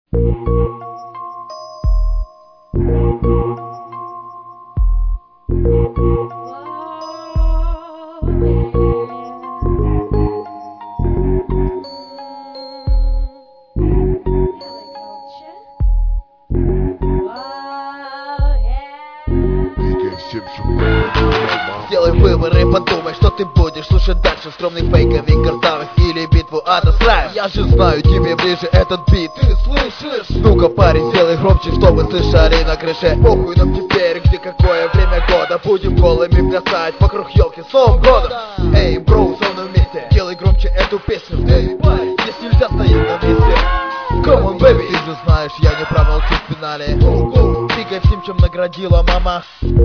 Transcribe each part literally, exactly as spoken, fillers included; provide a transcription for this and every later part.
Сделай выбор и подумай, что ты будешь слушать дальше. Скромных фейковых картавых или битву ада с раем. Я же знаю, тебе ближе этот бит. Ты слышишь? Ну-ка, парень, сделай громче, чтобы слышали на крыше. Похуй нам теперь, где какое время года. Будем голыми плясать вокруг елки с Новым годом. Эй, бро, со мной вместе, делай громче эту песню. Эй, парень, здесь нельзя стоять на месте. Come on, baby. Ты же знаешь, я не промолчу в финале. Go, go. Двигай всем, чем наградила мама.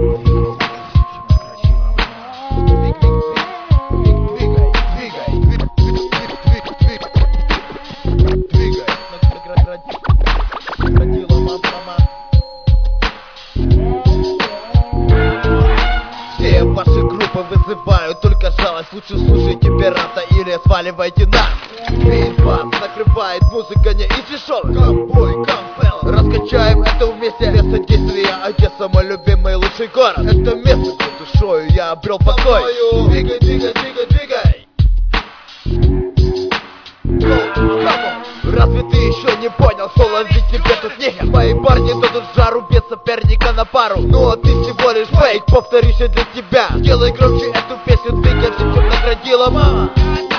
Все ваши группы вызывают только жалость. Лучше слушайте пирата или сваливайте нас. Весь вас накрывает музыка не из дешевых. Ковбой, кампел. Раскачаем это вместе. Место действия Одесса, мой любимый лучший город. Это место, где душою я обрел покой. Двигай, двигай, двигай, двигай. Go, come on. Разве ты еще не понял, что ловить тебе тут нехер? Мои парни дадут жару без соперника на пару. Ну а ты всего лишь фейк, повторюсь я для тебя. Делай громче эту песню, двигай всем, чем наградила мама.